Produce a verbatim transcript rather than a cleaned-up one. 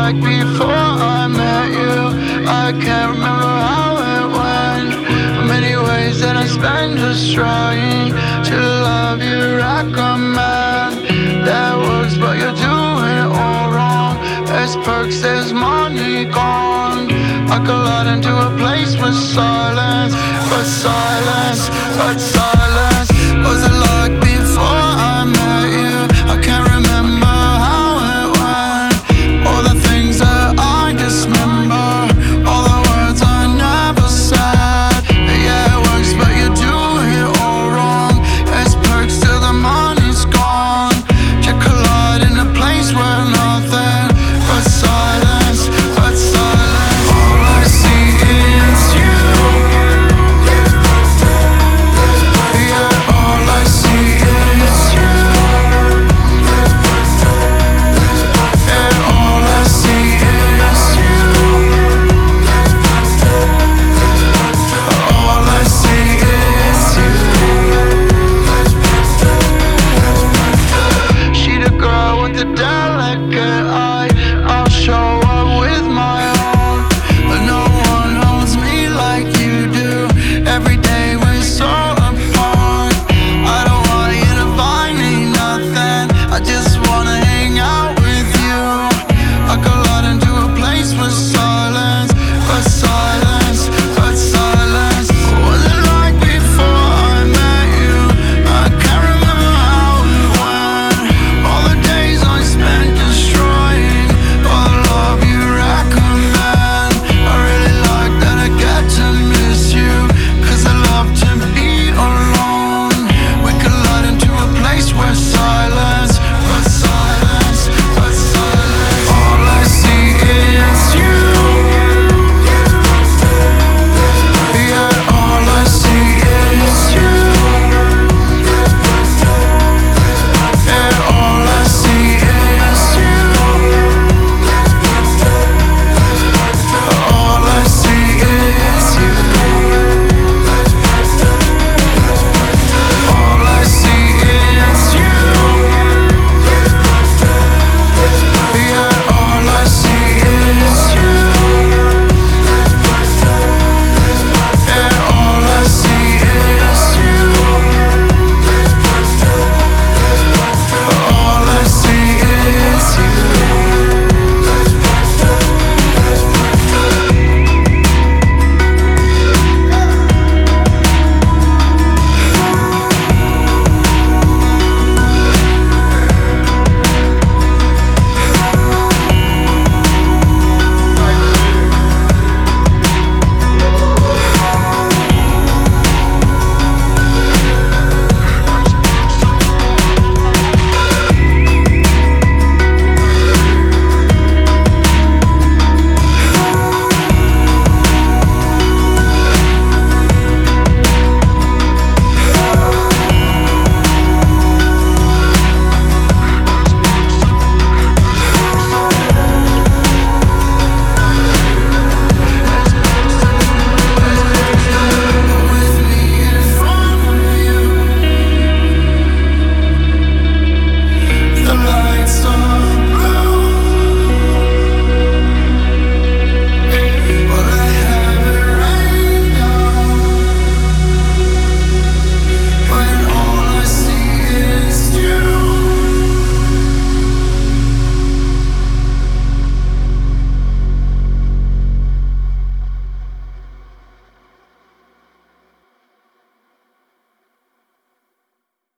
like before I met you. I can't remember how it went. How many ways that I spend just trying to love you. Recommend that works, but you're doing it all wrong. There's perks, there's money gone. I collide into a place with silence, but silence, but silence.